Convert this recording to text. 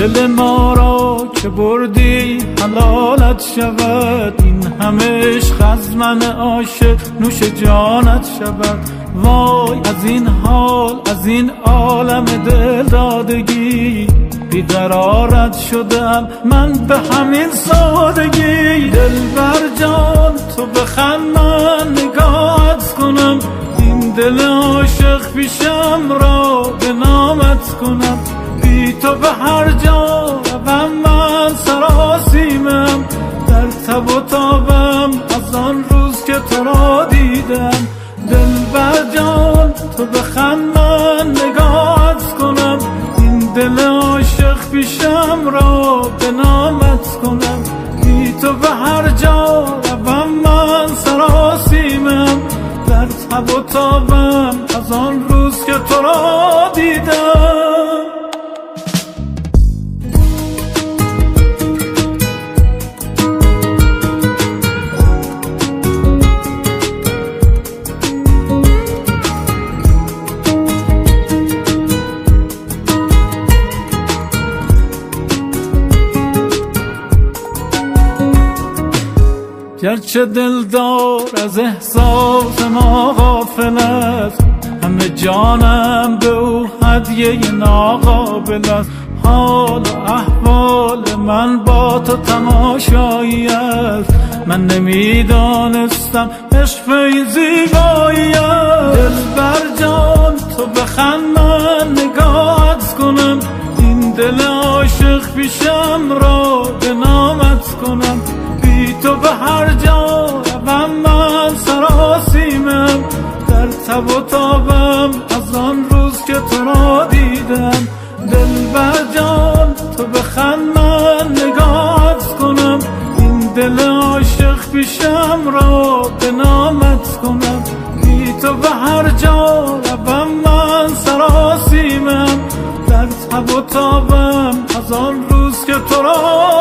دل ما را که بردی حلالت شود، این همه عشق از من عاشق نوش جانت شود. وای از این حال، از این عالم دل دادگی، بیقرارت شدم من به همین سادگی. دلبر جان تو بخند من نگاهت کنم، این دل عاشق پیشم را به نامت کنم. بی تو به هر جا روم من سراسیمم، در تب و تابم از آن روز که تو را دیدم. دلبر جان تو بخند من نگاهت کنم، این دل عاشق پیشم را به نامت کنم. بی تو به هر جا روم من سراسیمم، در تب و تابم از آن روز که تو را دیدم. گرچه دلدار از احساس ما غافل است، همه جانم به او هدیه ناقابل است. حال و احوال من با تو تماشایی است، من نمیدانستم عشق این زیبایی است. دلبر جان تو بخند من نگاهت کنم، این دل عاشق پیشم را به نامت کنم. بی تو به هر جا روم من سراسیمم، در تب و تابم از آن روز که تو را دیدم. دلبر جان تو بخند من نگاهت کنم، این دل عاشق پیشم را به نامت کنم. بی تو به هر جا روم من سراسیمم، در تب و تابم از آن روز که تو را